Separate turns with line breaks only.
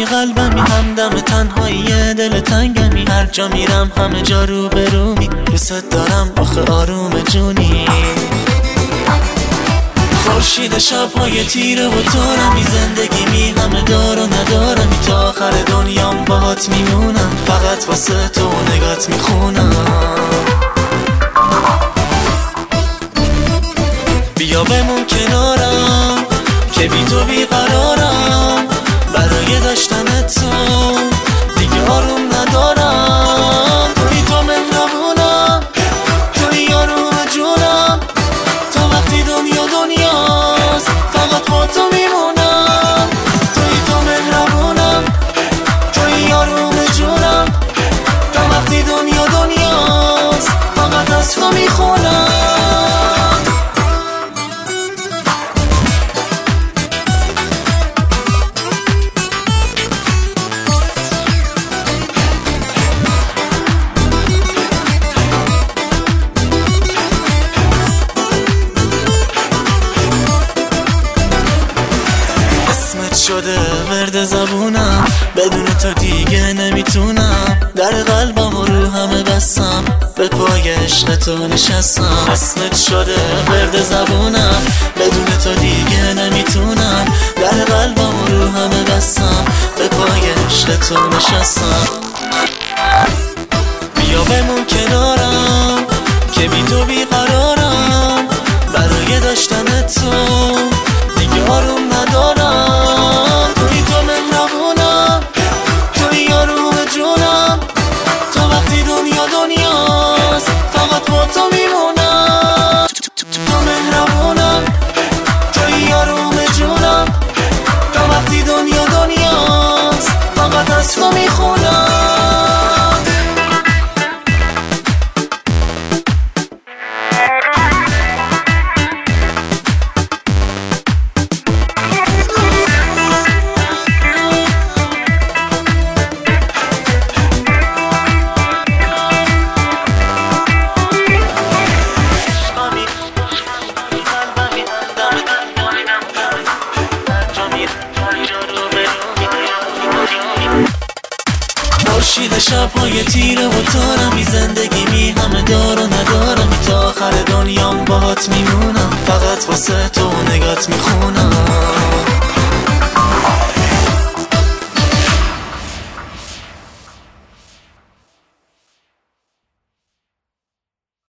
قلبمی قلبمی همدم تنهایی دل تنگمی، هر جا میرم همه جا رو به رومی، دوست دارم آخه آروم جونی. خورشید شب‌های تیره و تارمی، زندگی می همه دار و ندارمی، تا آخر دنیام باهات میمونم، فقط واسه تو نگات میخونم. بیا بمون کنارم که بی تو بیقرارم، برای داشتن تو دیگه آروم ندارم. توی تو مهربونم، توی آروم جونم، تا وقتی دنیا دنیاست فقط با تو میمونم. توی تو مهربونم، توی آروم جونم، تا وقتی دنیا دنیاست فقط از تو میخونم. شده ورد زبونم، بدون تو دیگه نمیتونم، در قلبم رو همه بستم، به پای عشق تو نشستم. اسمت شده ورد زبونم، بدون تو دیگه نمیتونم، در قلبم رو همه بستم، به پای عشق تو نشستم. بیا بمون کنارم که بی تو بیقرارم، برای داشتن تو دیگه آروم ندارم. توی تو مهربونم، توی آروم جونم، تا وقتی دنیا دنیاست فقط با تو میمونم. تو مهربونم، توی آروم جونم، تا وقتی دنیا دنیاست فقط از تو میخونم. خورشید شب‌های تیره و تارمی، زندگی می همه دار و ندارمی، تا آخر دنیام باهات میمونم، فقط واسه تو نگات میخونم.